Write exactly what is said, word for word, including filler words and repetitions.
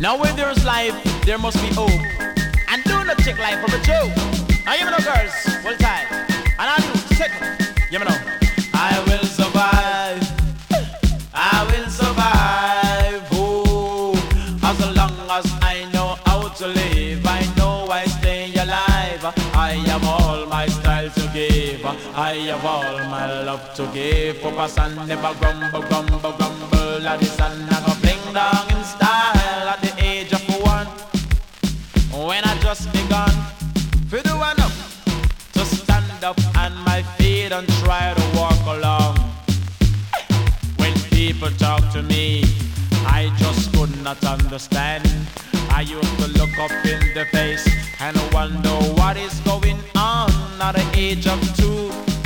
Now where there's life, there must be hope. And do not take life for a joke. Now you know girls, hold tight. And I do, take you know. I will survive. I will survive. Oh, as long as I know how to live, I know I stay alive. I have all my style to give. I have all my love to give. Focus and never grumble, grumble, grumble. At the sun I go fling down in style at the age of one. When I just begun, for the one up to stand up on my feet and try to walk along. When people talk to me, I just could not understand. I used to look up in the face and wonder what is going on at the age of two.